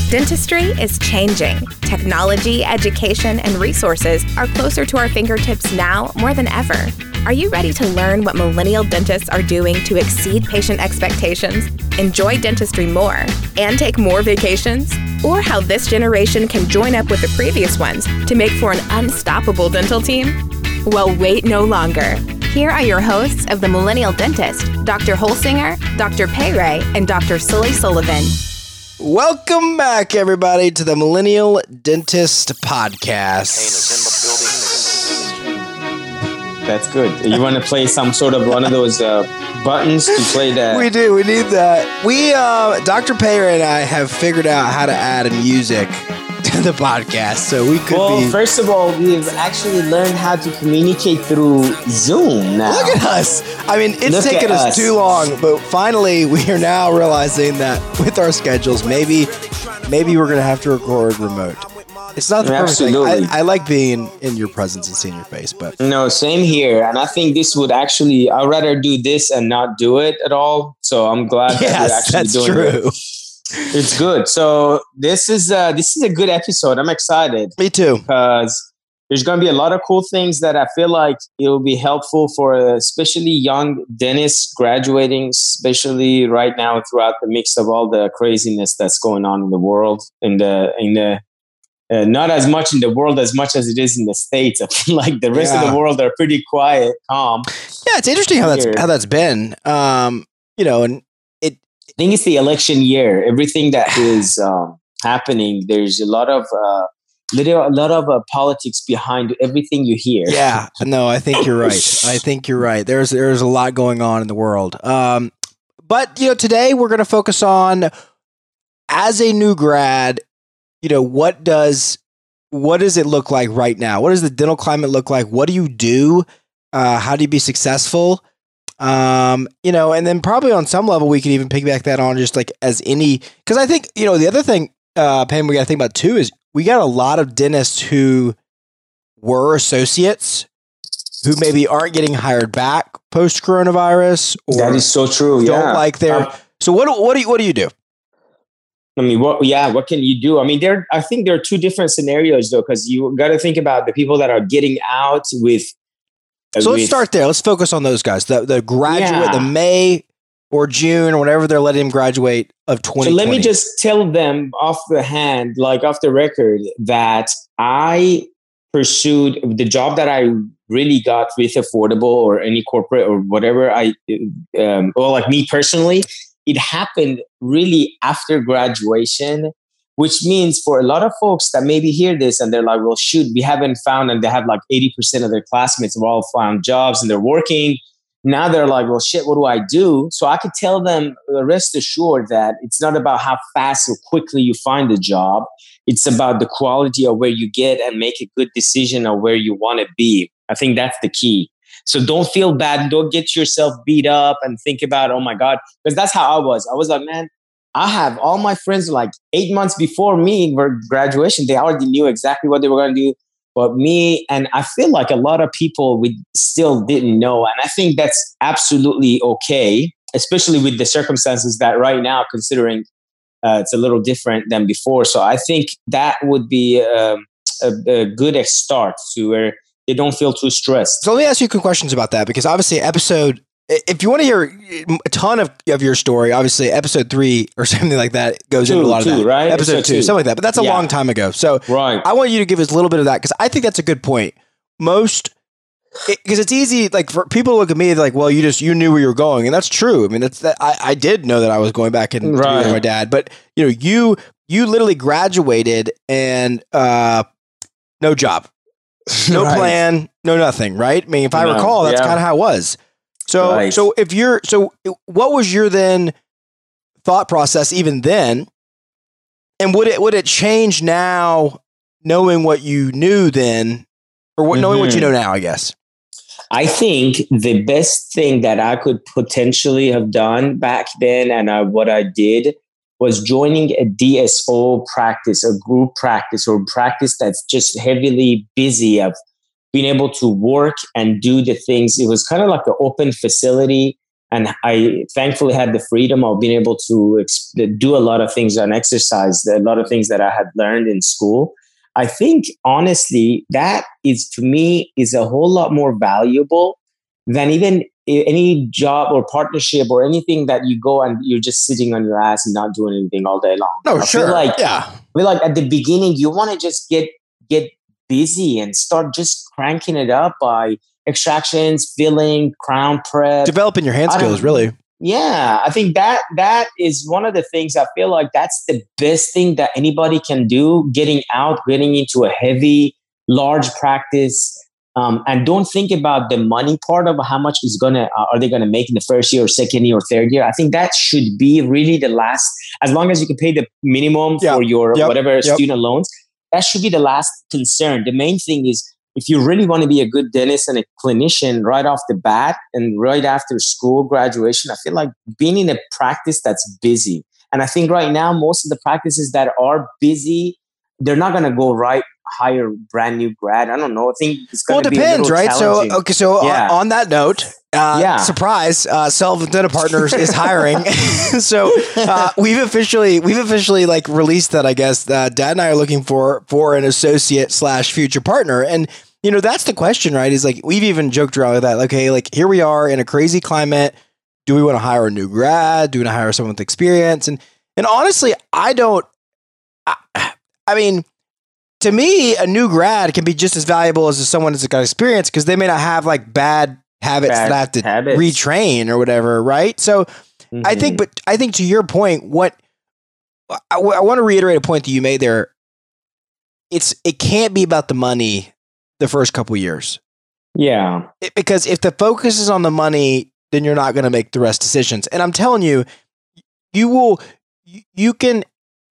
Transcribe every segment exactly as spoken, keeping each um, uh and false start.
Dentistry is changing. Technology, education, and resources are closer to our fingertips now more than ever. Are you ready to learn what millennial dentists are doing to exceed patient expectations, enjoy dentistry more, and take more vacations? Or how this generation can join up with the previous ones to make for an unstoppable dental team? Well, wait no longer. Here are your hosts of The Millennial Dentist, Doctor Holsinger, Doctor Payray, and Doctor Sully Sullivan. Welcome back, everybody, to the Millennial Dentist Podcast. That's good. You want to play some sort of one of those uh, buttons to play that? We do. We need that. We, uh, Doctor Payray and I have figured out how to add a music to the podcast, so we could well, be... Well, first of all, we've actually learned how to communicate through Zoom now. Look at us. I mean, it's Look taken us. us too long, but finally we are now realizing that with our schedules, maybe maybe we're going to have to record remote. It's not the perfect thing. I, I like being in your presence and seeing your face, but... No, same here. And I think this would actually... I'd rather do this and not do it at all. So I'm glad yes, that we're actually that's doing true. it. It's good. So this is uh, this is a good episode. I'm excited. Me too. Because there's going to be a lot of cool things that I feel like it will be helpful for uh, especially young dentists graduating, especially right now throughout the mix of all the craziness that's going on in the world. In the in the uh, not as much in the world as much as it is in the States. I feel like the rest yeah. of the world are pretty quiet, calm. Yeah, it's interesting how that's how that's been. Um, you know, and. I think it's the election year. Everything that is um, happening, there's a lot of uh, little, a lot of uh, politics behind everything you hear. Yeah, no, I think you're right. I think you're right. There's there's a lot going on in the world. Um, but you know, today we're going to focus on, as a new grad, you know, what does what does it look like right now? What does the dental climate look like? What do you do? Uh, how do you be successful? Um, you know, and then probably on some level, we could even piggyback that on just like as any, because I think, you know, the other thing, uh, Pam, we got to think about too, is we got a lot of dentists who were associates who maybe aren't getting hired back post coronavirus. Or that is so true. Don't yeah. like their, um, so what, what do you, what do you do? I mean, what, yeah, what can you do? I mean, there, I think there are two different scenarios though, because you got to think about the people that are getting out with, So let's start there. Let's focus on those guys. The the graduate, yeah. the May or June or whatever they're letting him graduate of twenty twenty. So let me just tell them off the hand, like off the record, that I pursued the job that I really got with Affordable or any corporate or whatever. I, um, well, like me personally, it happened really after graduation. Which means for a lot of folks that maybe hear this and they're like, well, shoot, we haven't found, and they have like eighty percent of their classmates have all found jobs and they're working. Now they're like, well, shit, what do I do? So I could tell them, rest assured that it's not about how fast or quickly you find a job. It's about the quality of where you get and make a good decision of where you want to be. I think that's the key. So don't feel bad. Don't get yourself beat up and think about, oh my God, because that's how I was. I was like, man, I have all my friends like eight months before me were graduation. They already knew exactly what they were going to do. But me, and I feel like a lot of people we still didn't know. And I think that's absolutely okay, especially with the circumstances that right now, considering uh, it's a little different than before. So I think that would be um, a, a good start to where they don't feel too stressed. So let me ask you some questions about that, because obviously episode... If you want to hear a ton of, of your story, obviously episode three or something like that goes two, into a lot two, of that. Right? Episode, episode two, two, something like that. But that's a yeah. long time ago. So right. I want you to give us a little bit of that, because I think that's a good point. Most, because it, it's easy, like for people to look at me, they're like, well, you just, you knew where you were going. And that's true. I mean, that's that. I, I did know that I was going back and right. to my dad, but you know, you, you literally graduated and uh, no job, no right. plan, no nothing. Right. I mean, if I no, recall, that's yeah. kind of how it was. So, right. so if you're, so what was your then thought process even then? And would it, would it change now knowing what you knew then, or what, mm-hmm. knowing what you know now, I guess? I think the best thing that I could potentially have done back then, and I, what I did, was joining a D S O practice, a group practice, or practice that's just heavily busy of being able to work and do the things. It was kind of like an open facility. and I thankfully had the freedom of being able to ex- do a lot of things and exercise, a lot of things that I had learned in school. I think honestly, that is to me is a whole lot more valuable than even any job or partnership or anything that you go and you're just sitting on your ass and not doing anything all day long. No, I sure. Feel like, yeah. I feel like at the beginning, you want to just get, get busy and start just cranking it up by extractions, filling, crown prep. Developing your hand skills, really. Yeah, I think that that is one of the things I feel like that's the best thing that anybody can do, getting out, getting into a heavy, large practice. Um, and don't think about the money part of how much is gonna uh, are they gonna make in the first year or second year or third year. I think that should be really the last, as long as you can pay the minimum yep. for your yep. whatever yep. student loans, that should be the last concern. The main thing is if you really want to be a good dentist and a clinician right off the bat and right after school graduation, I feel like being in a practice that's busy. And I think right now, most of the practices that are busy, they're not going to go right hire brand new grad. I don't know. I think it's going to well, it depends, be a right? So, okay, so yeah. on, on that note, uh, yeah. surprise, uh, Sullivan Dental Partners is hiring. so uh, we've officially, we've officially like released that. I guess uh, Dad and I are looking for for an associate slash future partner, and you know that's the question, right? Is like we've even joked around with that. Like, okay, like here we are in a crazy climate. Do we want to hire a new grad? Do we want to hire someone with experience? And and honestly, I don't. I, I mean. To me, a new grad can be just as valuable as someone that's got experience because they may not have like bad habits bad that have to habits. retrain or whatever, right? So mm-hmm. I think, but I think to your point, what I, I want to reiterate a point that you made there. It's it can't be about the money the first couple years. Yeah, it, because if the focus is on the money, then you're not going to make the rest decisions. And I'm telling you, you will. You, you can.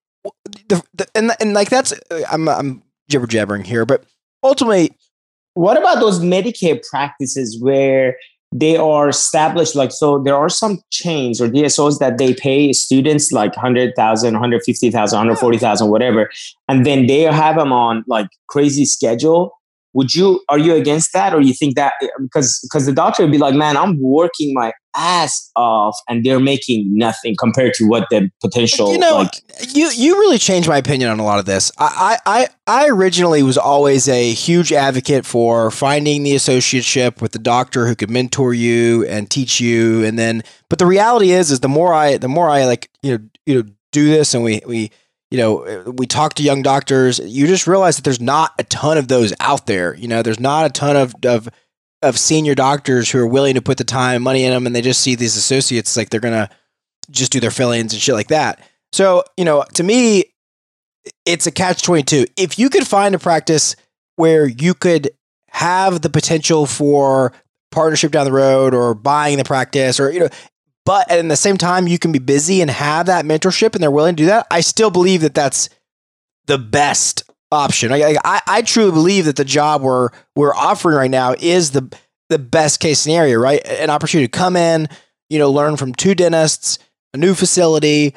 The, the, and and like that's I'm I'm jibber jabbering here, but ultimately, what about those Medicaid practices where they are established? Like, so there are some chains or D S Os that they pay students like one hundred thousand, one hundred fifty thousand, one hundred forty thousand, whatever, and then they have them on like crazy schedule. Would you, are you against that? Or you think that because, because the doctor would be like, man, I'm working my ass off and they're making nothing compared to what the potential, you know, like, you, you really changed my opinion on a lot of this. I, I, I originally was always a huge advocate for finding the associateship with the doctor who could mentor you and teach you. And then, but the reality is, is the more I, the more I like, you know, you know, do this and we, we, you know, we talk to young doctors, you just realize that there's not a ton of those out there. You know, there's not a ton of, of, of senior doctors who are willing to put the time and money in them. And they just see these associates, like they're going to just do their fill-ins and shit like that. So, you know, to me, it's a catch twenty-two. If you could find a practice where you could have the potential for partnership down the road or buying the practice or, you know, but at the same time, you can be busy and have that mentorship and they're willing to do that. I still believe that that's the best option. I, I, I truly believe that the job we're, we're offering right now is the, the best case scenario, right? An opportunity to come in, you know, learn from two dentists, a new facility.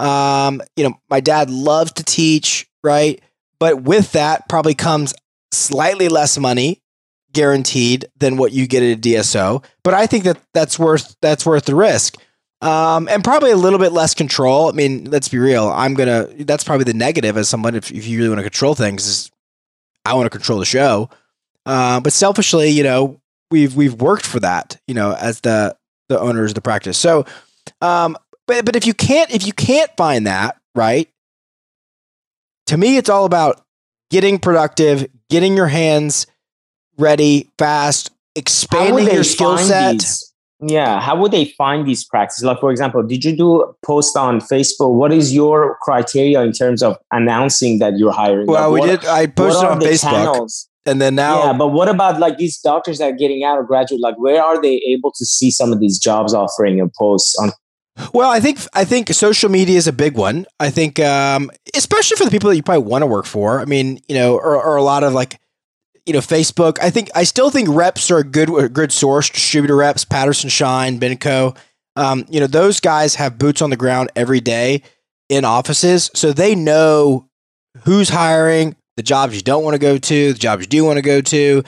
Um, you know, my dad loves to teach, right? But with that probably comes slightly less money guaranteed than what you get at a D S O. But I think that that's worth, that's worth the risk. Um, and probably a little bit less control. I mean, let's be real. I'm going to, that's probably the negative as someone, if, if you really want to control things, is I want to control the show. Uh, but selfishly, you know, we've, we've worked for that, you know, as the, the owners of the practice. So, um, but, but if you can't, if you can't find that, right, to me, it's all about getting productive, getting your hands ready, fast, expanding your skill set. These? Yeah. How would they find these practices? Like, for example, did you do a post on Facebook? What is your criteria in terms of announcing that you're hiring? Well, like, we what, did. I posted on Facebook. Channels? And then now, yeah, but what about like these doctors that are getting out or graduate? Like, where are they able to see some of these jobs offering and posts on? Well, I think I think social media is a big one. I think, um, especially for the people that you probably want to work for. I mean, you know, or, or a lot of like, you know, Facebook. I think I still think reps are a good a good source. Distributor reps, Patterson Shine, Benco. Um, you know, those guys have boots on the ground every day in offices, so they know who's hiring, the jobs you don't want to go to, the jobs you do want to go to.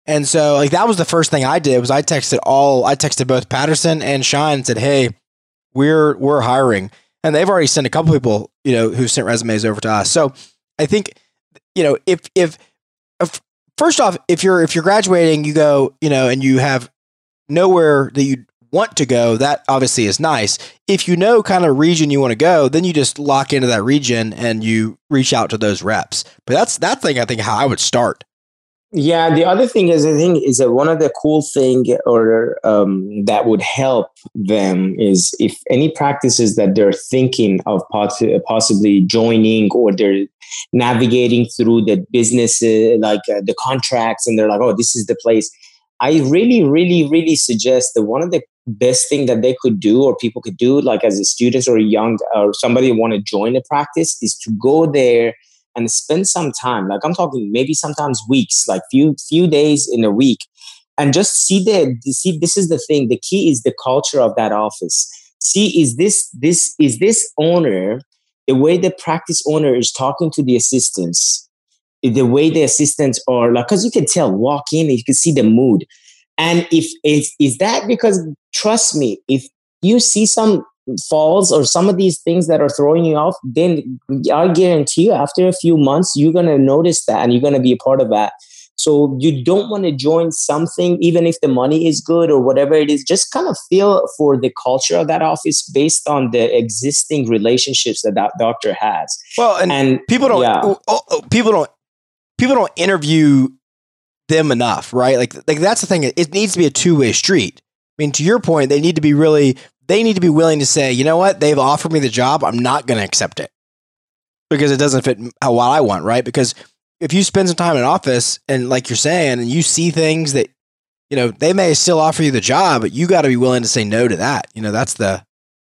And so like that was the first thing I did was I texted all I texted both Patterson and Shine and said, hey, we're we're hiring. And they've already sent a couple people, you know, who sent resumes over to us. So I think, you know, if if, if first off, if you're if you're graduating, you go, you know, and you have nowhere that you want to go, that obviously is nice. If you know kind of region you want to go, then you just lock into that region and you reach out to those reps. But that's that thing I think how I would start. Yeah, the other thing is, I think, is that one of the cool thing or um, that would help them is if any practices that they're thinking of poss- possibly joining or they're navigating through the business, uh, like uh, the contracts, and they're like, oh, this is the place. I really, really, really suggest that one of the best thing that they could do or people could do, like as a student or a young or somebody who want to join a practice, is to go there and spend some time, like I'm talking maybe sometimes weeks, like few few days in a week, and just see the see. This is the thing. The key is the culture of that office. See, is this this is this owner, the way the practice owner is talking to the assistants, the way the assistants are like, because you can tell, walk in, you can see the mood, and if is is that because trust me, if you see some falls or some of these things that are throwing you off, then I guarantee you after a few months, you're going to notice that and you're going to be a part of that. So you don't want to join something, even if the money is good or whatever it is, just kind of feel for the culture of that office based on the existing relationships that that doctor has. Well, and, and people don't, yeah. oh, oh, people don't, people don't interview them enough, right? Like, like that's the thing. It needs to be a two-way street. I mean, to your point, they need to be really, they need to be willing to say, you know what, they've offered me the job. I'm not going to accept it because it doesn't fit how what I want, right? Because if you spend some time in office and like you're saying, and you see things that, you know, they may still offer you the job, but you got to be willing to say no to that. You know, that's the.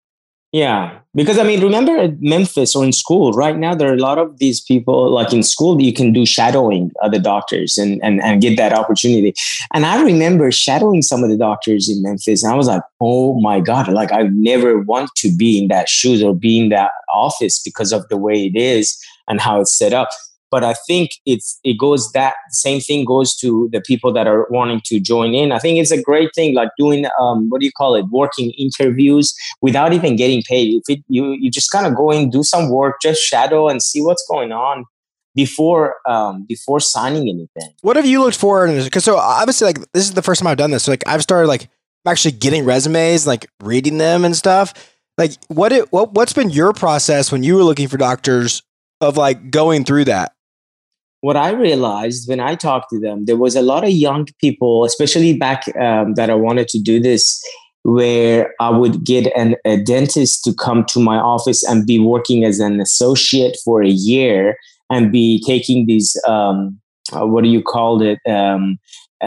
Yeah. Because I mean, remember at Memphis or in school right now, there are a lot of these people like in school, you can do shadowing other doctors and, and, and get that opportunity. And I remember shadowing some of the doctors in Memphis and I was like, oh my God, like I never want to be in that shoes or be in that office because of the way it is and how it's set up. But I think it's it goes that same thing goes to the people that are wanting to join in. I think it's a great thing, like doing um, what do you call it, working interviews without even getting paid. If it, you you just kind of go in, do some work, just shadow and see what's going on before um, before signing anything. What have you looked for? Because so obviously, like this is the first time I've done this. So like I've started like actually getting resumes, like reading them and stuff. Like what it what what's been your process when you were looking for doctors of like going through that? What I realized when I talked to them, there was a lot of young people, especially back um, that I wanted to do this, where I would get an, a dentist to come to my office and be working as an associate for a year and be taking these, um, uh, what do you call it? Um,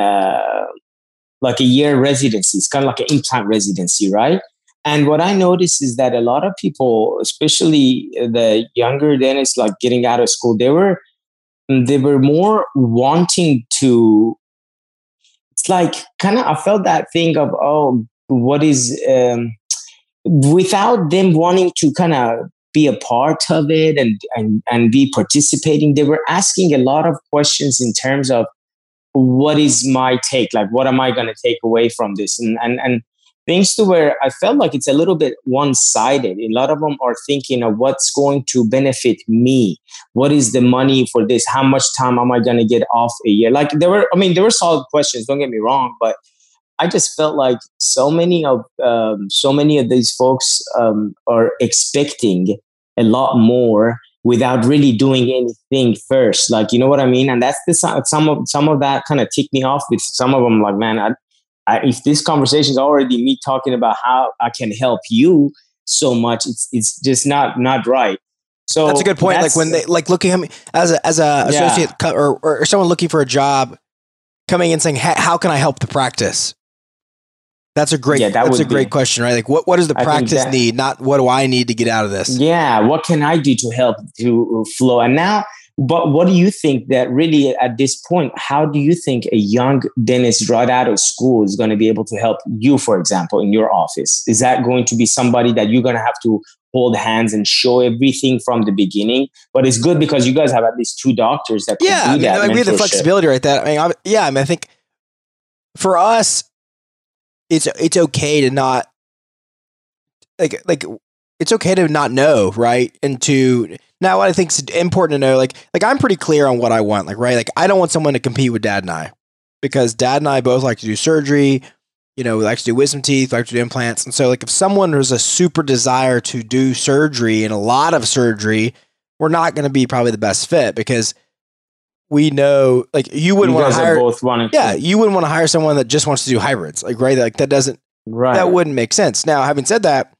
uh, like a year residency. It's kind of like an implant residency, right? And what I noticed is that a lot of people, especially the younger dentists, like getting out of school, they were they were more wanting to, it's like kind of, I felt that thing of, oh, what is, um, without them wanting to kind of be a part of it and, and, and be participating, they were asking a lot of questions in terms of what is my take? Like, what am I going to take away from this? And, and, and things to where I felt like it's a little bit one-sided. A lot of them are thinking of what's going to benefit me. What is the money for this? How much time am I going to get off a year? Like there were, I mean, there were solid questions. Don't get me wrong, but I just felt like so many of um, so many of these folks um, are expecting a lot more without really doing anything first. Like, you know what I mean? And that's the some of some of that kind of ticked me off with some of them. Like, man, I. I, if this conversation is already me talking about how I can help you so much, it's it's just not not right. So that's a good point. Like when they like looking at me as a as a yeah. associate or or someone looking for a job, coming in saying, hey, "How can I help the practice?" That's a great. Yeah, that that's a great be. question, right? Like what what does the I practice that, need? Not what do I need to get out of this? Yeah, what can I do to help to flow? And now. But what do you think that really at this point, how do you think a young dentist right out of school is going to be able to help you, for example, in your office? Is that going to be somebody that you're going to have to hold hands and show everything from the beginning? But it's good because you guys have at least two doctors that can yeah, do I mean, that. I mean, we have the flexibility right there. I mean, I, yeah, I mean, I think for us, it's it's okay to not like like it's okay to not know, right? And to now what I think is important to know, like like I'm pretty clear on what I want, like right, like I don't want someone to compete with Dad and I, because Dad and I both like to do surgery. You know, we like to do wisdom teeth, we like to do implants, and so like if someone has a super desire to do surgery and a lot of surgery, we're not going to be probably the best fit, because we know, like you wouldn't want to hire. Both wanting yeah, to. you wouldn't want to hire someone that just wants to do hybrids, like right, like that doesn't. Right. That wouldn't make sense. Now, having said that,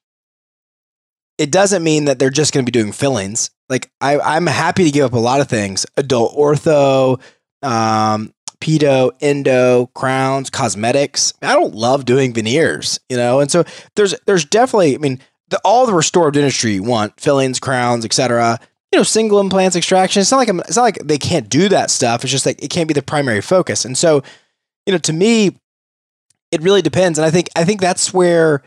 it doesn't mean that they're just going to be doing fillings. Like I, I'm happy to give up a lot of things: adult ortho, um, pedo, endo, crowns, cosmetics. I don't love doing veneers, you know. And so there's there's definitely, I mean, the, all the restorative dentistry you want: fillings, crowns, et cetera. You know, single implants, extraction. It's not like I'm, it's not like they can't do that stuff. It's just like it can't be the primary focus. And so, you know, to me, it really depends. And I think I think that's where,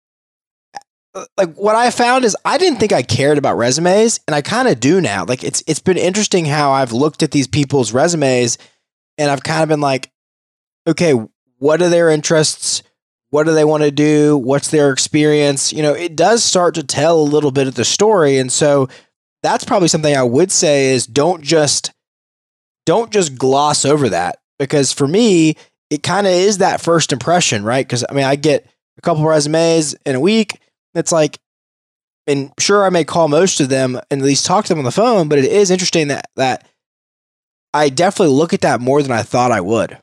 like, what I found is I didn't think I cared about resumes, and I kind of do now. Like, it's it's been interesting how I've looked at these people's resumes, and I've kind of been like, okay, what are their interests? What do they want to do? What's their experience? You know, it does start to tell a little bit of the story. And so that's probably something I would say is don't just don't just gloss over that, because for me, it kind of is that first impression, right? Because I mean, I get a couple of resumes in a week. It's like, and sure, I may call most of them and at least talk to them on the phone, but it is interesting that that I definitely look at that more than I thought I would.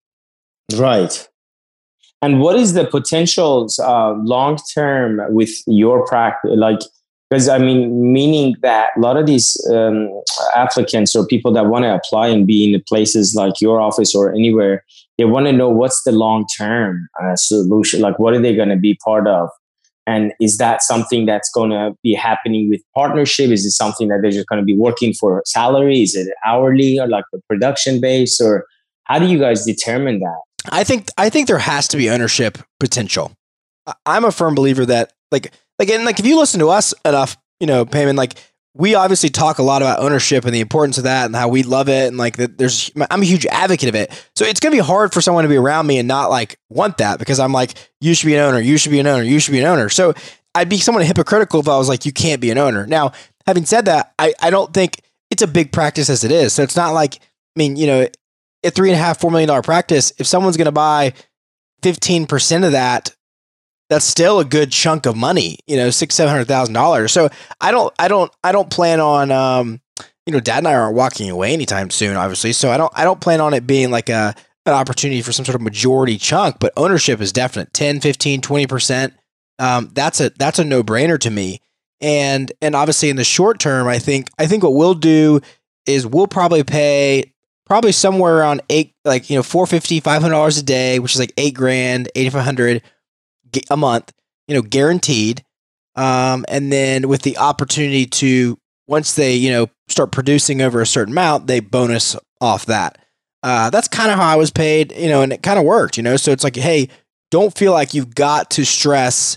Right. And what is the potentials uh, long term with your practice? Like, because I mean, meaning that a lot of these um, applicants or people that want to apply and be in places like your office or anywhere, they want to know what's the long term uh, solution. Like, what are they going to be part of? And is that something that's going to be happening with partnership? Is it something that they're just going to be working for salary? Is it hourly or like a production base? Or how do you guys determine that? I think I think there has to be ownership potential. I'm a firm believer that like like and like if you listen to us enough, you know, Payman, like we obviously talk a lot about ownership and the importance of that and how we love it, and like that there's I'm a huge advocate of it. So it's gonna be hard for someone to be around me and not like want that, because I'm like, you should be an owner, you should be an owner, you should be an owner. So I'd be somewhat hypocritical if I was like, you can't be an owner. Now, having said that, I, I don't think it's a big practice as it is. So it's not like, I mean, you know, a three and a half, four million dollar practice, if someone's going to buy fifteen percent of that, that's still a good chunk of money, you know, six, seven hundred thousand dollars. So I don't, I don't, I don't plan on, um, you know, Dad and I aren't walking away anytime soon, obviously. So I don't, I don't plan on it being like a, an opportunity for some sort of majority chunk, but ownership is definite. ten, fifteen, twenty percent. Um, that's a, that's a no brainer to me. And, and obviously in the short term, I think, I think what we'll do is we'll probably pay probably somewhere around eight, like, you know, four fifty, five hundred dollars a day, which is like eight grand, eighty-five hundred a month, you know, guaranteed. Um, and then with the opportunity to, once they, you know, start producing over a certain amount, they bonus off that. Uh, that's kind of how I was paid, you know, and it kind of worked, you know? So it's like, hey, don't feel like you've got to stress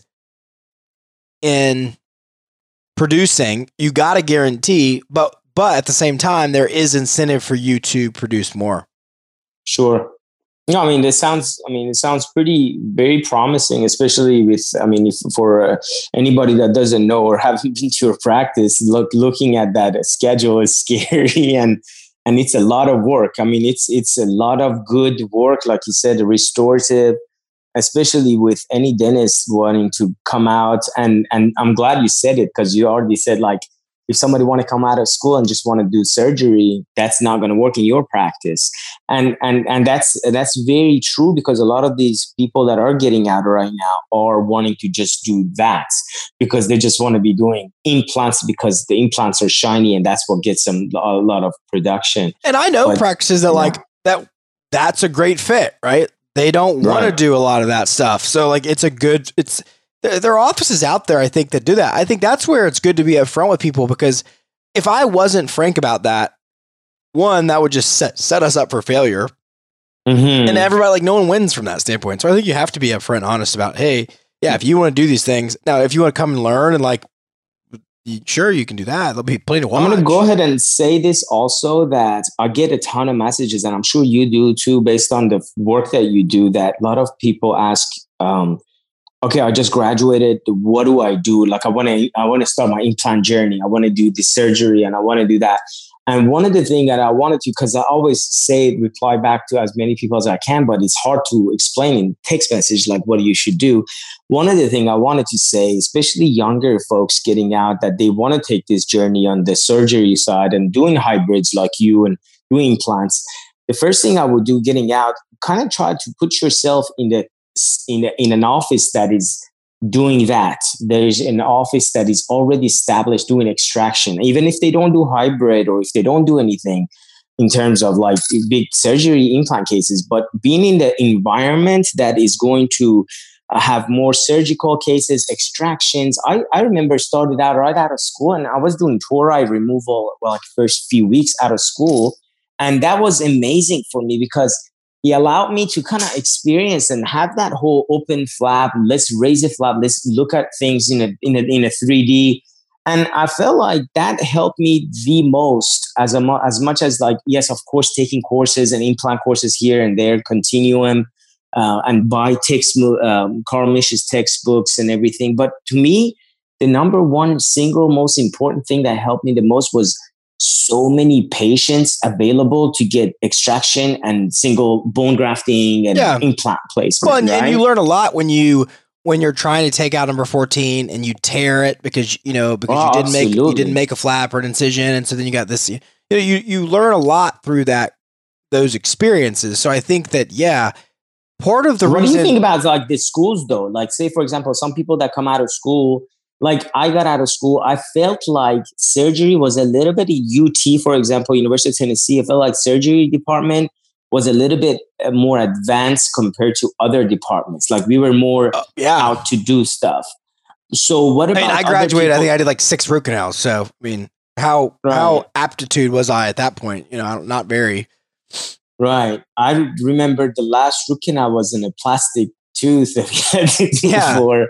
in producing. You got to guarantee, but But at the same time, there is incentive for you to produce more. Sure. No, I mean, it sounds, I mean, it sounds pretty, very promising, especially with, I mean, if for uh, anybody that doesn't know or haven't been to your practice, look, looking at that schedule is scary, and, and it's a lot of work. I mean, it's, it's a lot of good work. Like you said, restorative, especially with any dentist wanting to come out. And, and I'm glad you said it, because you already said, like, if somebody want to come out of school and just want to do surgery, that's not going to work in your practice. And and and that's that's very true, because a lot of these people that are getting out right now are wanting to just do that because they just want to be doing implants because the implants are shiny and that's what gets them a lot of production. And I know but, practices that yeah. like that that's a great fit, right? They don't want right. to do a lot of that stuff. So like it's a good it's there are offices out there, I think, that do that. I think that's where it's good to be upfront with people, because if I wasn't frank about that, one, that would just set, set us up for failure. Mm-hmm. And everybody, like, no one wins from that standpoint. So I think you have to be upfront and honest about, hey, yeah, if you want to do these things, now, if you want to come and learn and like you, sure, you can do that. There'll be plenty to watch. I'm going to go ahead and say this also, that I get a ton of messages, and I'm sure you do too, based on the work that you do, that a lot of people ask, um, okay, I just graduated. What do I do? Like, I want to, I want to start my implant journey. I want to do the surgery and I want to do that. And one of the things that I wanted to, because I always say, reply back to as many people as I can, but it's hard to explain in text message, like what you should do. One of the things I wanted to say, especially younger folks getting out, that they want to take this journey on the surgery side and doing hybrids like you and doing implants. The first thing I would do getting out, kind of try to put yourself in the in, a, in an office that is doing that. There's an office that is already established doing extraction, even if they don't do hybrid or if they don't do anything in terms of like big surgery implant cases, but being in the environment that is going to uh, have more surgical cases, extractions. I, I remember started out right out of school, and I was doing tori removal well, like first few weeks out of school. And that was amazing for me because he allowed me to kind of experience and have that whole open flap. Let's raise a flap. Let's look at things in a in a in a three D. And I felt like that helped me the most, as a, as much as like, yes, of course, taking courses and implant courses here and there, continuum, uh, and buy text, um, Carl Misch's textbooks and everything. But to me, the number one single most important thing that helped me the most was so many patients available to get extraction and single bone grafting and yeah. implant placement. Well, and, right? and you learn a lot when you when you're trying to take out number fourteen and you tear it because you know because oh, you didn't absolutely. make you didn't make a flap or an incision, and so then you got this. You know, you you learn a lot through that those experiences. So I think that yeah, part of the what reason. do you think about like the schools though? Like, say for example, some people that come out of school. Like I got out of school, I felt like surgery was a little bit U T, for example, University of Tennessee. I felt like surgery department was a little bit more advanced compared to other departments. Like we were more uh, yeah. out to do stuff. So what about? I mean, I graduated. I think I did like six root canals. So I mean, how right. how aptitude was I at that point? You know, not very. Right. I remember the last root canal was in a plastic tooth that we had to do yeah. for.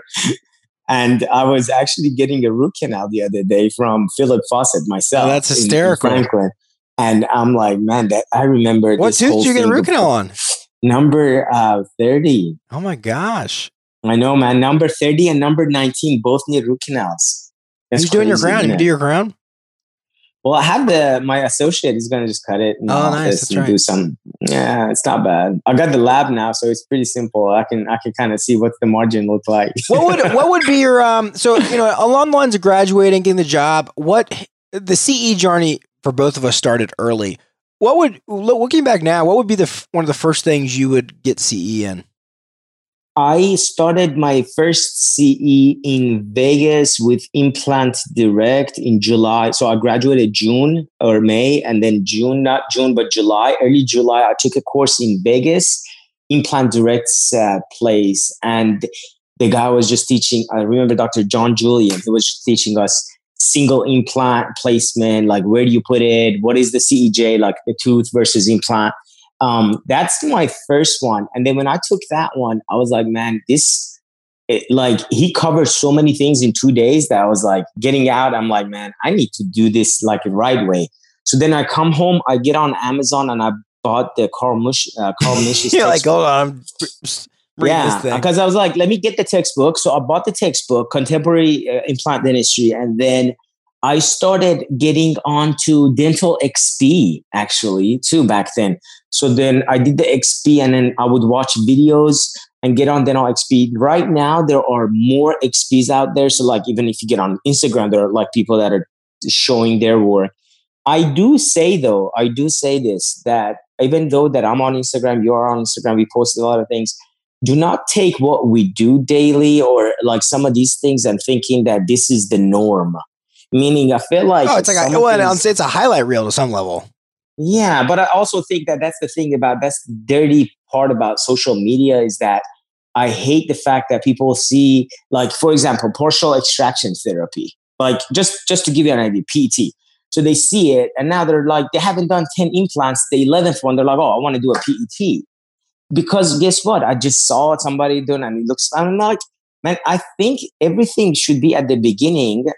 And I was actually getting a root canal the other day from Philip Fawcett myself. Oh, that's hysterical. In, in Franklin. And I'm like, man, that I remember. What tooth did you get a root canal on? Number uh, thirty. Oh my gosh. I know, man. Number thirty and number nineteen both need root canals. That's Who's doing your crown? You do your crown? Well, I have the, my associate is going to just cut it in oh, nice. That's and right. do some. Yeah, it's not bad. I got the lab now, so it's pretty simple. I can, I can kind of see what the margin look like. what would, what would be your, um, so, you know, along the lines of graduating, getting the job, what the C E journey for both of us started early. What would, looking back now, what would be the, one of the first things you would get C E in? I started my first C E in Vegas with Implant Direct in July. So I graduated June or May, and then June, not June, but July, early July, I took a course in Vegas, Implant Direct's uh, place. And the guy was just teaching, I remember Doctor John Julian, he was just teaching us single implant placement, like where do you put it? What is the C E J, like the tooth versus implant? Um, that's my first one. And then when I took that one, I was like, man, this, it, like he covered so many things in two days that I was like getting out. I'm like, man, I need to do this like the right way. So then I come home, I get on Amazon and I bought the Carl Misch, uh, Carl Misch's You're like, hold on. Yeah, because I was like, let me get the textbook. So I bought the textbook, Contemporary uh, Implant Dentistry. And then I started getting onto Dental X P actually too back then. So then I did the X P and then I would watch videos and get on Dental X P. Right now, there are more X Ps out there. So like even if you get on Instagram, there are like people that are showing their work. I do say though, I do say this, that even though that I'm on Instagram, you're on Instagram, we post a lot of things. Do not take what we do daily or like some of these things and thinking that this is the norm. Meaning I feel like... Oh, it's like, a, well, things, it's a highlight reel to some level. Yeah, but I also think that that's the thing about, that's the dirty part about social media is that I hate the fact that people see, like, for example, partial extraction therapy. Like, just, just to give you an idea, P T. So they see it and now they're like, they haven't done ten implants. The eleventh one, they're like, oh, I want to do a P E T. Because guess what? I just saw somebody doing and it looks, I'm like, man, I think everything should be at the beginning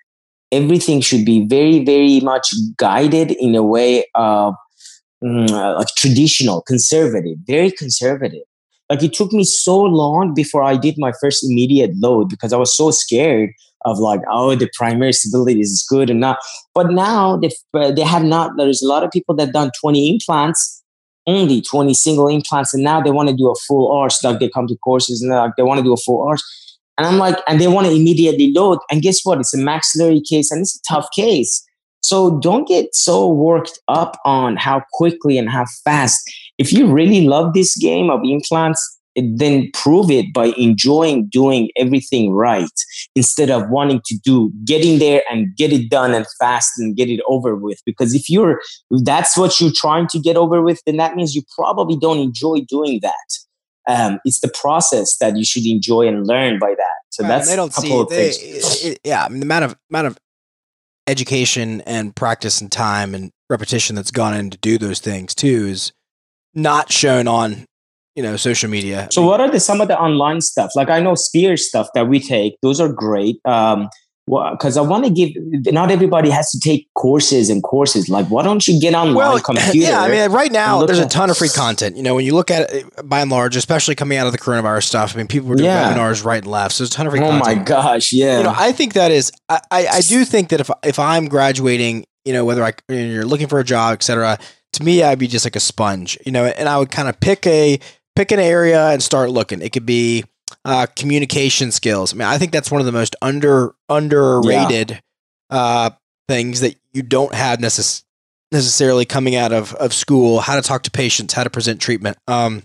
everything should be very, very much guided in a way of mm, like traditional, conservative, very conservative. Like it took me so long before I did my first immediate load because I was so scared of like, oh, the primary stability is good or not. But now they uh, they have not. There's a lot of people that done twenty implants, only twenty single implants, and now they want to do a full arch. Like they come to courses and like they want to do a full arch, and I'm like, and they want to immediately load. And guess what? It's a maxillary case, and it's a tough case. So don't get so worked up on how quickly and how fast. If you really love this game of implants, then prove it by enjoying doing everything right instead of wanting to do getting there and get it done and fast and get it over with. Because if you're if that's what you're trying to get over with, then that means you probably don't enjoy doing that. Um, it's the process that you should enjoy and learn by that. So right, that's they don't a couple see of they, things. it, it, yeah, I mean, the amount of amount of education and practice and time and repetition that's gone in to do those things too is not shown on, you know, social media. So what are the some of the online stuff? Like I know Spear stuff that we take; those are great. Um, because I want to give. Not everybody has to take courses and courses. Like, why don't you get online, well, computer? Yeah, I mean, right now there's a at- ton of free content. You know, when you look at it, by and large, especially coming out of the coronavirus stuff. I mean, people were doing Yeah. webinars right and left, so there's a ton of free Oh content. my gosh, yeah. You know, I think that is. I, I, I do think that if if I'm graduating, you know, whether I you know, you're looking for a job, et cetera, to me, I'd be just like a sponge. You know, and I would kind of pick a pick an area and start looking. It could be uh, communication skills. I mean, I think that's one of the most under underrated yeah. uh, things that you don't have necess- necessarily coming out of, of school. How to talk to patients, how to present treatment. Um,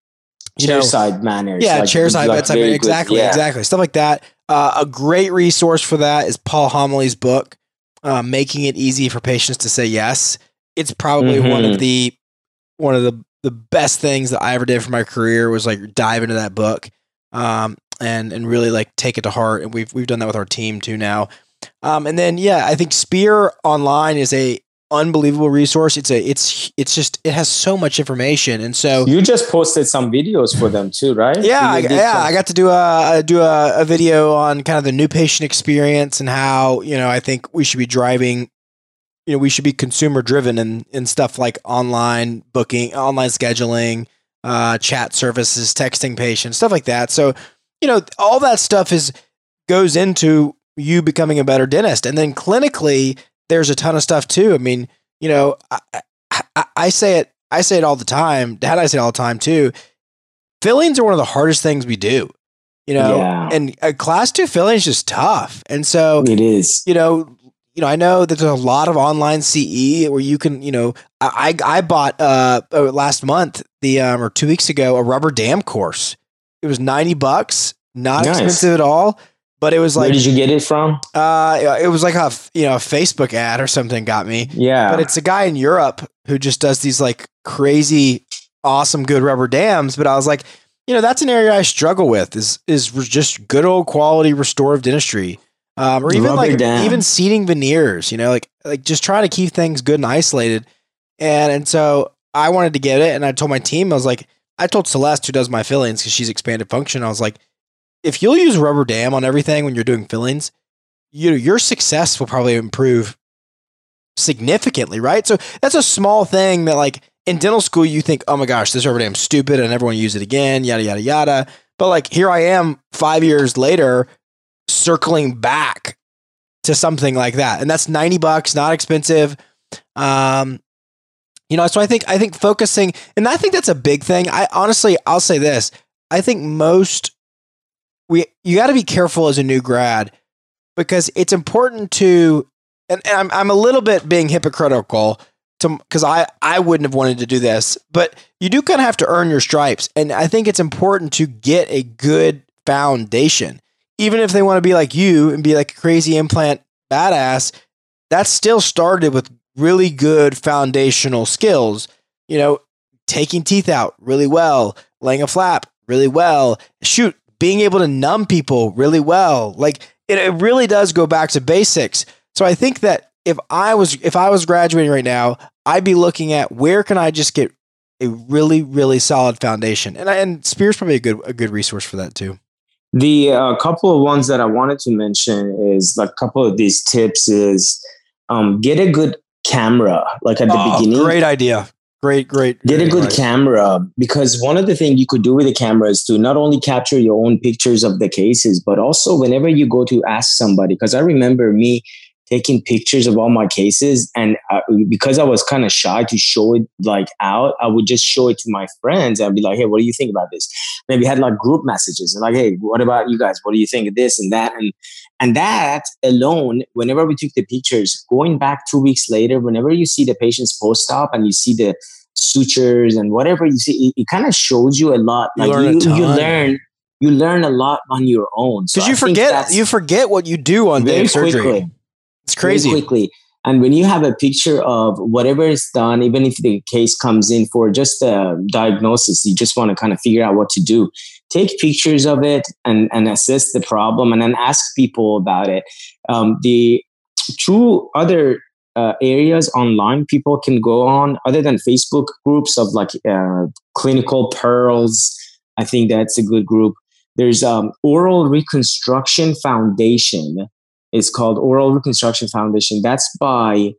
you chairside know, manners. Yeah, like, chairside. like That's I mean, exactly, good, yeah. exactly. Stuff like that. Uh, a great resource for that is Paul Homiley's book, uh, "Making It Easy for Patients to Say Yes." It's probably Mm-hmm. one of the one of the the best things that I ever did for my career was like dive into that book, um, and and really like take it to heart. And we've we've done that with our team too now. Um, and then yeah, I think Spear Online is a unbelievable resource. It's a it's it's just it has so much information, and so you just posted some videos for them too, right? Yeah, I, yeah, some- I got to do a do a, a video on kind of the new patient experience and how you know I think we should be driving. You know, we should be consumer driven and in stuff like online booking, online scheduling, uh, chat services, texting patients, stuff like that. So, you know, all that stuff is goes into you becoming a better dentist. And then clinically, there's a ton of stuff too. I mean, you know, I, I, I say it, I say it all the time. Dad, I say it all the time too. Fillings are one of the hardest things we do. You know, Yeah. and a class two filling is just tough. And so it is. you know, you know, I know that there's a lot of online C E where you can, you know, I I, I bought uh last month the um or two weeks ago a rubber dam course. It was ninety bucks, not Nice. expensive at all, but it was Where like did you get it from? uh it was like a you know a Facebook ad or something got me. Yeah, But it's a guy in Europe who just does these like crazy, awesome, good rubber dams. But I was like, you know, that's an area I struggle with is is just good old quality restorative dentistry. Um, or even Rubber like dam. even seating veneers, you know, like like just trying to keep things good and isolated. And and so I wanted to get it, and I told my team, I was like, I told Celeste who does my fillings because she's expanded function. I was like, if you'll use rubber dam on everything when you're doing fillings, you your success will probably improve significantly, right? So that's a small thing that like in dental school you think, oh my gosh, this rubber dam's stupid, I never want to use it again, yada yada yada. But like here I am five years later, circling back to something like that, and that's ninety bucks, not expensive. Um, you know, so I think I think focusing, and I think that's a big thing. I honestly, I'll say this: I think most we you got to be careful as a new grad because it's important to, and, and I'm I'm a little bit being hypocritical to because I I wouldn't have wanted to do this, but you do kind of have to earn your stripes, and I think it's important to get a good foundation. Even if they want to be like you and be like a crazy implant badass, that still started with really good foundational skills. You know, taking teeth out really well, laying a flap really well, shoot, being able to numb people really well. Like it, it really does go back to basics. So I think that if I was if I was graduating right now, I'd be looking at where can I just get a really really solid foundation, and I, and Spear's probably a good a good resource for that too. The uh, couple of ones that I wanted to mention is like a couple of these tips is um, get a good camera, like at the oh, beginning. Great idea. Great, great. Get great a good advice. camera, because one of the things you could do with a camera is to not only capture your own pictures of the cases, but also whenever you go to ask somebody, because I remember me taking pictures of all my cases, and uh, because I was kind of shy to show it like out, I would just show it to my friends and be like, hey, what do you think about this? And we had like group messages and like, hey, what about you guys? What do you think of this and that? And and that alone, whenever we took the pictures, going back two weeks later, whenever you see the patient's post-op and you see the sutures and whatever you see, it, it kind of shows you a lot. You like learn you, a you ton. learn you learn a lot on your own. Because So you I think forget that's you forget what you do on day very of surgery. quickly. It's crazy. Very quickly. And when you have a picture of whatever is done, even if the case comes in for just a diagnosis, you just want to kind of figure out what to do. Take pictures of it and, and assess the problem and then ask people about it. Um, the two other uh, areas online people can go on, other than Facebook groups of like uh, Clinical Pearls, I think that's a good group. There's um, Oral Reconstruction Foundation. It's called Oral Reconstruction Foundation. That's by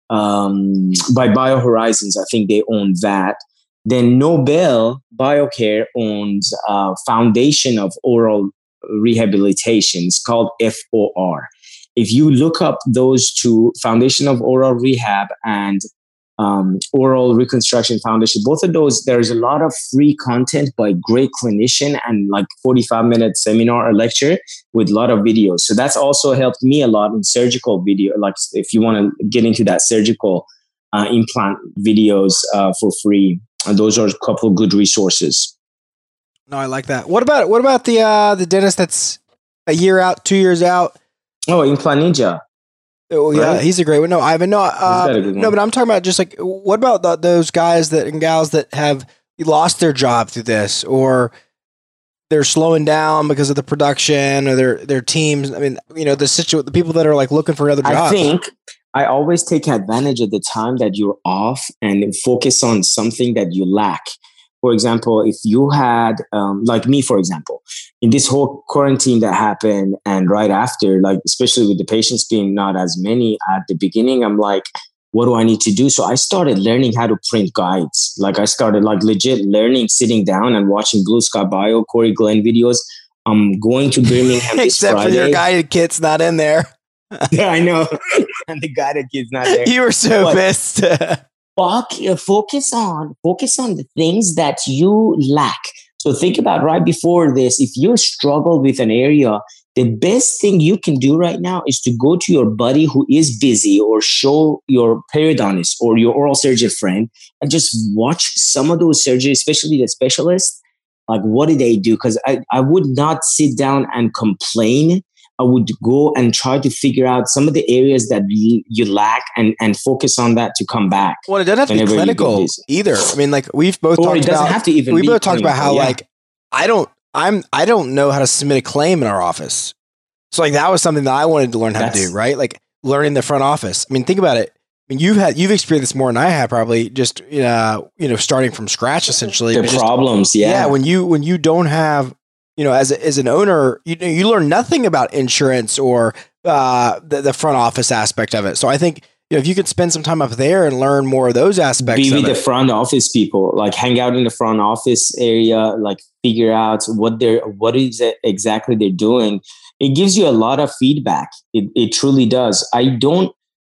um, by BioHorizons. I think they own that. Then Nobel Biocare owns a Foundation of Oral Rehabilitation. It's called F O R. If you look up those two, Foundation of Oral Rehab and um, Oral Reconstruction Foundation, both of those, there's a lot of free content by great clinician and like forty-five minute seminar or lecture with a lot of videos. So that's also helped me a lot in surgical video. Like if you want to get into that surgical uh, implant videos uh, for free, and those are a couple of good resources. No, I like that. What about what about the uh, the dentist that's a year out, two years out? Oh, Implant Ninja. Oh yeah, Right? he's a great one. No, Ivan. No, uh, got a good no, one. but I'm talking about just like what about the, those guys that and gals that have lost their job through this, or they're slowing down because of the production, or their their teams. I mean, you know, the situ the people that are like looking for another job. I think I always take advantage of the time that you're off and focus on something that you lack. For example, if you had, um, like me, for example, in this whole quarantine that happened and right after, like, especially with the patients being not as many at the beginning, I'm like, what do I need to do? So I started learning how to print guides. Like I started like legit learning, sitting down and watching Blue Sky Bio, Corey Glenn videos. I'm going to Birmingham this Except Friday. for your guided kit's not in there. Yeah, I know. And the guided kid's not there. You were so But- pissed. Fuck, uh, focus on focus on the things that you lack. So think about right before this, if you struggle with an area, the best thing you can do right now is to go to your buddy who is busy, or show your periodontist or your oral surgeon friend and just watch some of those surgeries, especially the specialists. Like, what do they do? Because I, I would not sit down and complain. I would go and try to figure out some of the areas that you, you lack and, and focus on that to come back. Well, it doesn't have to be whenever you get clinical busy. either. I mean, like we've both Or talked it doesn't about. have to even we be both talked about how clinical, yeah. like I don't I'm I don't know how to submit a claim in our office. So like that was something that I wanted to learn how That's- to do, right? Like learning the front office. I mean, think about it. I mean, you've had you've experienced this more than I have, probably just uh, you know, starting from scratch essentially. The But just- problems, yeah. yeah, when you when you don't have, you know, as a, as an owner, you you learn nothing about insurance or uh, the, the front office aspect of it. So I think, you know, if you could spend some time up there and learn more of those aspects, Be of with the it. front office people, like hang out in the front office area, like figure out what they're what is it exactly they're doing. It gives you a lot of feedback. It it truly does. I don't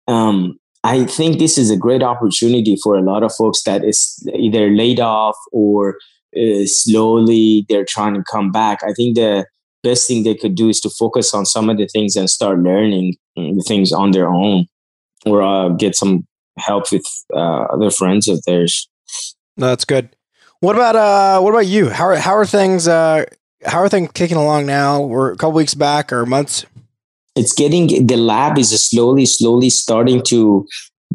um I think this is a great opportunity for a lot of folks that is either laid off or uh, slowly they're trying to come back. I think the best thing they could do is to focus on some of the things and start learning the things on their own, or uh, get some help with uh, other friends of theirs. No, that's good. What about uh what about you? How are how are things uh how are things kicking along now? We're a couple weeks back or months. It's getting, the lab is slowly, slowly starting to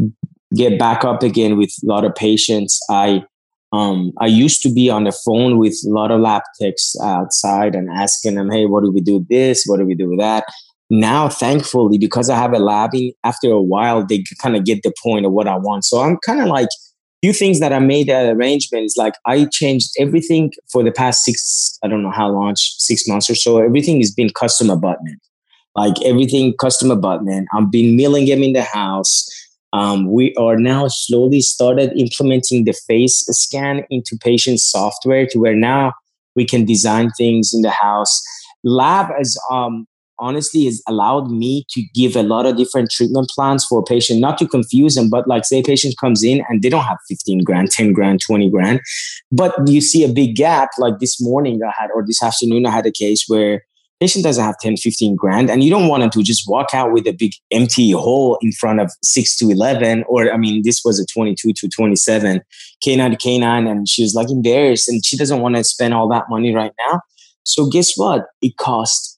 get back up again with a lot of patients. I um I used to be on the phone with a lot of lab techs outside and asking them, hey, what do we do with this? What do we do with that? Now, thankfully, because I have a labbing, after a while, they kind of get the point of what I want. So I'm kind of like few things that I made an arrangement is like I changed everything for the past six, I don't know how long, six months or so. Everything has been custom abutment, like everything custom abutment. I've been milling them in the house. Um, we are now slowly started implementing the face scan into patient software to where now we can design things in the house. Lab has um, honestly has allowed me to give a lot of different treatment plans for a patient, not to confuse them, but like say a patient comes in and they don't have fifteen grand, ten grand, twenty grand, but you see a big gap. Like this morning I had, or this afternoon I had a case where patient doesn't have ten, fifteen grand, and you don't want them to just walk out with a big empty hole in front of six to eleven, or I mean, this was a twenty-two to twenty-seven, canine to canine, and she was like embarrassed, and she doesn't want to spend all that money right now. So guess what? It cost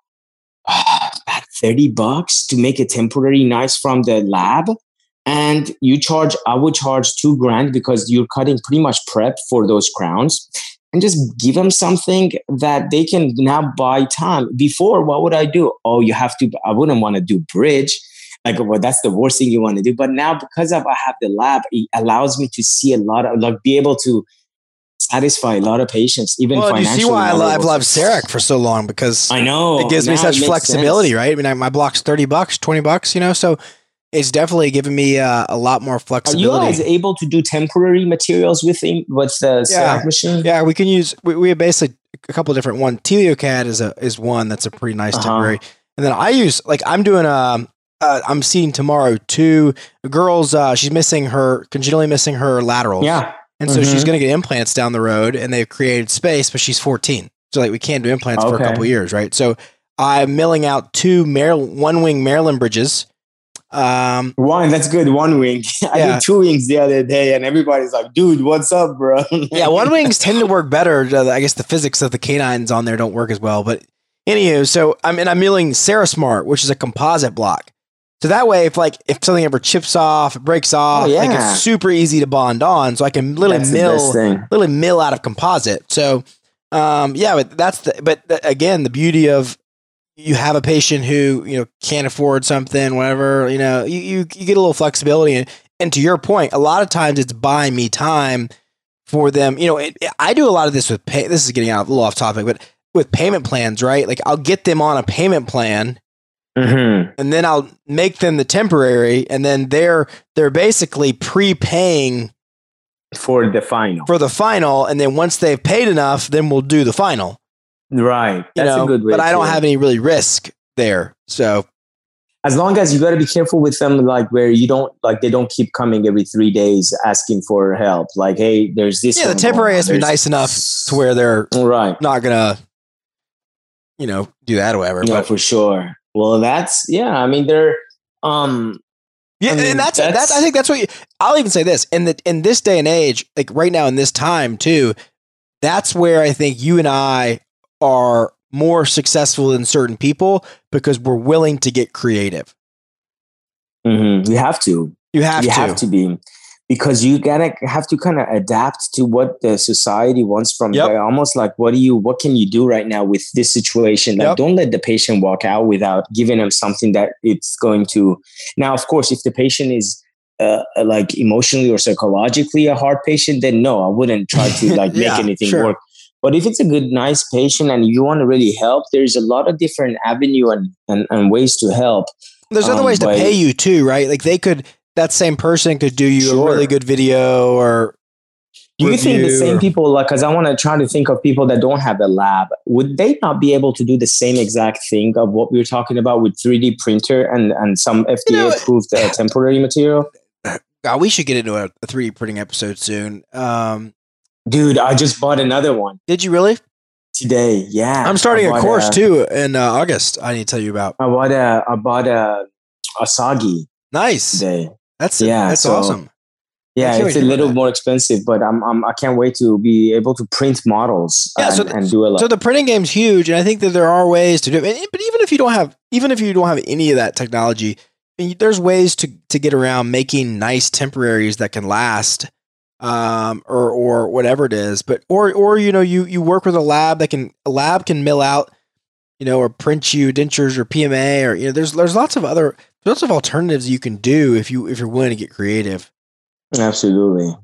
uh, about thirty bucks to make a temporary nice from the lab. And you charge, I would charge two grand because you're cutting pretty much prep for those crowns. And just give them something that they can now buy time. Before, what would I do? Oh, you have to, I wouldn't want to do bridge. Like, well, that's the worst thing you want to do. But now because of I have the lab, it allows me to see a lot of, like, be able to satisfy a lot of patients, even well, financially. You see why I love, I've loved CEREC for so long, because I know it gives me such flexibility, sense. Right? I mean, I, my block's thirty bucks, twenty bucks, you know, so it's definitely given me uh, a lot more flexibility. Are you guys able to do temporary materials with the, with the yeah. CEREC machine? Yeah, we can use, we, we have basically a couple of different ones. TelioCAD is a is one that's a pretty nice uh-huh. temporary. And then I use, like I'm doing, um, uh, I'm seeing tomorrow two girls, uh, she's missing her, congenitally missing her laterals. Yeah. And so mm-hmm. she's going to get implants down the road, and they've created space, but she's fourteen. So like we can't do implants okay. for a couple of years, right? So I'm milling out two Maryland, one wing Maryland bridges. Um, one, that's good. One wing. I yeah. did two wings the other day, and everybody's like, "Dude, what's up, bro?" yeah, one wings tend to work better. I guess the physics of the canines on there don't work as well. But anywho, so I'm and I'm milling CeraSmart, which is a composite block. So that way, if like if something ever chips off, it breaks off, oh, yeah. like it's super easy to bond on. So I can literally that's mill, literally mill out of composite. So um, yeah, but that's the but the, again the beauty of. You have a patient who, you know, can't afford something, whatever, you know, you, you, you get a little flexibility. And, and to your point, a lot of times it's buying me time for them. You know, it, it, I do a lot of this with pay. This is getting out a little off topic, but with payment plans, right? Like I'll get them on a payment plan mm-hmm. and then I'll make them the temporary. And then they're, they're basically prepaying for the final, for the final. And then once they've paid enough, then we'll do the final. Right. That's you know, a good way. But I don't have any really risk there. So as long as you got to be careful with them, like where you don't like they don't keep coming every three days asking for help. Like, hey, there's this. Yeah, the temporary has to be nice enough to where they're right. not gonna, you know, do that or whatever. Yeah, but, for sure. Well, that's yeah. I mean, they're um. Yeah, I mean, and that's, that's that's I think that's what you, I'll even say this in the in this day and age, like right now in this time too. That's where I think you and I are more successful than certain people because we're willing to get creative. Mm-hmm. You have to. You have you to. You have to be. Because you gotta have to kind of adapt to what the society wants from you. Yep. Almost like, what do you, what can you do right now with this situation? Like, yep. Don't let the patient walk out without giving them something that it's going to. Now, of course, if the patient is uh, like emotionally or psychologically a hard patient, then no, I wouldn't try to like yeah, make anything sure. work. But if it's a good, nice patient and you want to really help, there's a lot of different avenue and, and, and ways to help. There's other um, ways to pay you too, right? Like they could, that same person could do you sure. a really good video or. Do you think the same people, like, because I want to try to think of people that don't have a lab, would they not be able to do the same exact thing of what we were talking about with three D printer and, and some F D A you know, approved uh, temporary material? God, we should get into a, a three D printing episode soon. Um, Dude, I just bought another one. Did you really? Today, yeah. I'm starting a course a, too in uh, August. I need to tell you about. I bought a I bought a Asagi. Nice. Today. That's yeah. That's so, awesome. Yeah, it's a little more expensive, but I'm, I'm I can't wait to be able to print models. Yeah, and, so the, and do a lot. So the printing game's huge, and I think that there are ways to do it. But even if you don't have, even if you don't have any of that technology, there's ways to to get around making nice temporaries that can last. Um, or, or whatever it is, but, or, or, you know, you, you work with a lab that can, a lab can mill out, you know, or print you dentures or P M A or, you know, there's, there's lots of other, lots of alternatives you can do if you, if you're willing to get creative. Absolutely.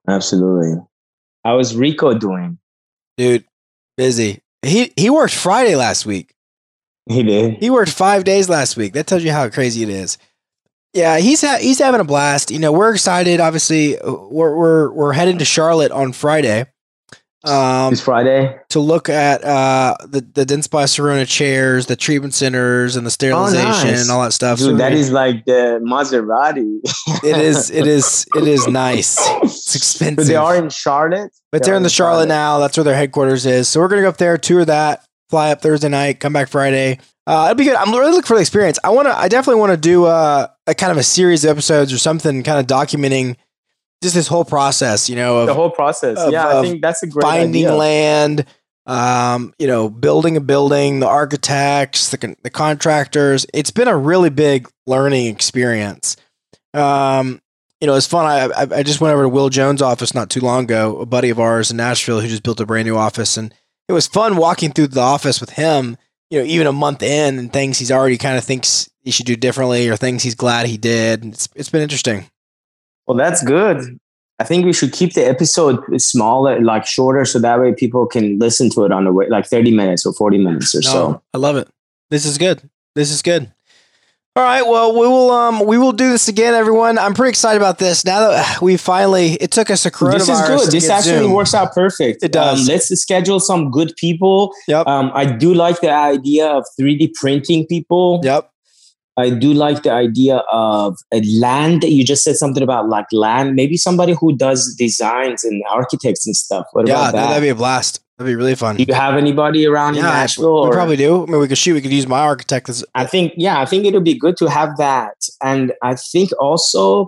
Absolutely. How is Rico doing? Dude, busy. He he worked Friday last week. He did. He worked five days last week. That tells you how crazy it is. Yeah, he's ha- he's having a blast. You know, we're excited. Obviously, we're we're we're heading to Charlotte on Friday. Um, it's Friday to look at uh, the the Dentsply Sirona chairs, the treatment centers, and the sterilization, oh, nice. and all that stuff. Dude, so that is like the Maserati. it is. It is. It is nice. It's expensive. But they are in Charlotte. But they're, they're in the Charlotte, Charlotte now. That's where their headquarters is. So we're gonna go up there, tour that, fly up Thursday night, come back Friday. Uh, it'll be good. I'm really looking for the experience. I want to. I definitely want to do uh, a kind of a series of episodes or something, kind of documenting just this whole process. You know, of, the whole process. Of, yeah, I think that's a great finding idea. land. Um, you know, building a building, the architects, the the contractors. It's been a really big learning experience. Um, you know, it's fun. I, I I just went over to Will Jones' office not too long ago, a buddy of ours in Nashville who just built a brand new office, and it was fun walking through the office with him. You know, even a month in, and things he's already kind of thinks he should do differently, or things he's glad he did. It's it's been interesting. Well, that's good. I think we should keep the episode smaller, like shorter, so that way people can listen to it on the way, like thirty minutes or forty minutes or no, so. I love it. This is good. This is good. All right. Well, we will um we will do this again, everyone. I'm pretty excited about this. Now that we finally, it took us a coronavirus. This is good. This actually Zoom. works out perfect. It does. Um, let's schedule some good people. Yep. Um, I do like the idea of three D printing people. Yep. I do like the idea of a land. You just said something about like land. Maybe somebody who does designs and architects and stuff. What yeah, about that? that'd be a blast. That'd be really fun. Do you have anybody around yeah, in Nashville? We or? probably do. I mean, we could shoot. We could use my architect. As, I think, yeah, I think it'll be good to have that. And I think also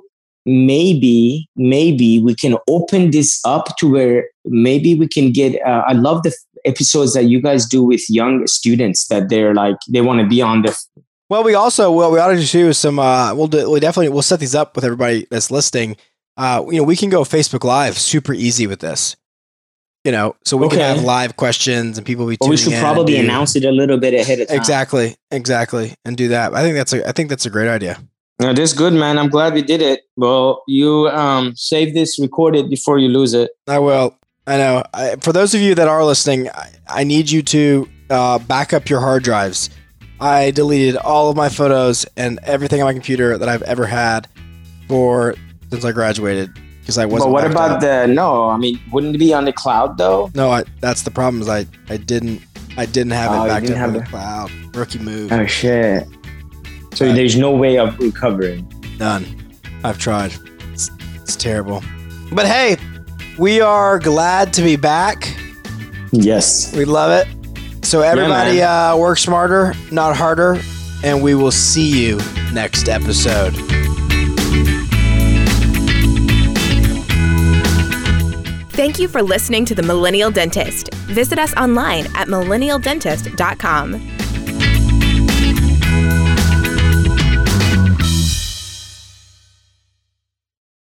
maybe, maybe we can open this up to where maybe we can get, uh, I love the episodes that you guys do with young students that they're like, they want to be on the. Well, we also, what we ought to do is some, uh, we'll do, we definitely, we'll set these up with everybody that's listening. Uh, you know, we can go Facebook Live super easy with this. You know, so we okay. can have live questions and people be tuning in. We should probably announce it a little bit ahead of time. Exactly, exactly, and do that. I think that's a, I think that's a great idea. No, this is good, man. I'm glad we did it. Well, you um, save this, record it before you lose it. I will. I know. I, for those of you that are listening, I, I need you to uh, back up your hard drives. I deleted all of my photos and everything on my computer that I've ever had for since I graduated. Because I wasn't. But what about up. the no? I mean, wouldn't it be on the cloud though? No, I, that's the problem. Is I, I didn't I didn't have oh, it backed up on the the cloud. Rookie move. Oh shit! So uh, there's no way of recovering. None. I've tried. It's, it's terrible. But hey, we are glad to be back. Yes, we love it. So everybody, yeah, uh, work smarter, not harder, and we will see you next episode. Thank you for listening to The Millennial Dentist. Visit us online at millennial dentist dot com.